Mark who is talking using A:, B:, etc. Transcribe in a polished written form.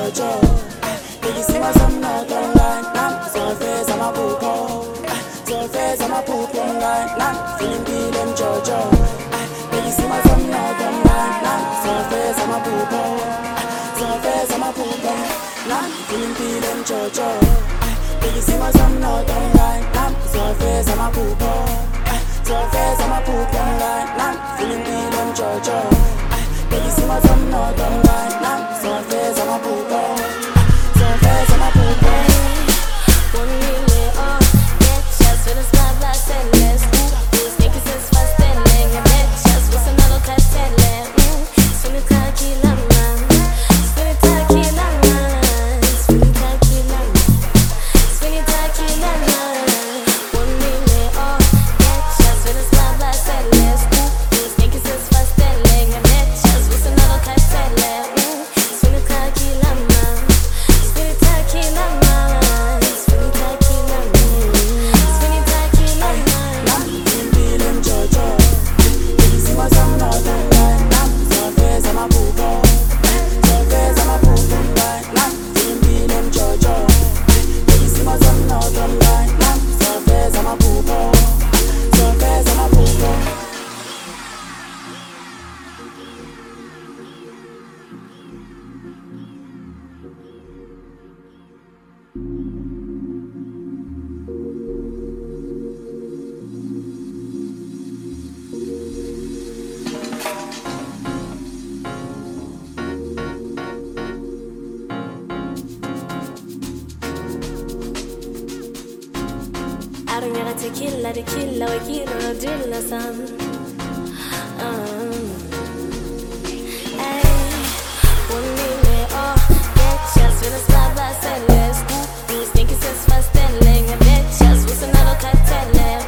A: mjojo. Nikisema zamna online, nam surface ama pupo. Surface ama pupo online, nam feeling bile mjojo. Nikisema zamna online, nam surface ama pupo. Surface ama pupo, nam feeling bile mjojo. Nikisema zamna online, nam surface ama pupo. Surface ama pupo online, nam feeling bile mjojo. Nikisema zamna online, nam surface ama pupo. Surface ama pupo.
B: One minute off, get shots for the spotlight endless. These niggas is fast selling, and get shots with another cat selling. Swing tequila man, swing tequila man, swing tequila man, swing tequila man. One minute off, get shots for the spotlight endless. These niggas is fast selling, and get shots with another cat selling. Swing tequila man, swing tequila man. I don't gotta tequila, we quiero drill or some. Ay, one minute off, get shots for the spotlight, say let's go. These niggas is fast selling, and get shots with another cartel.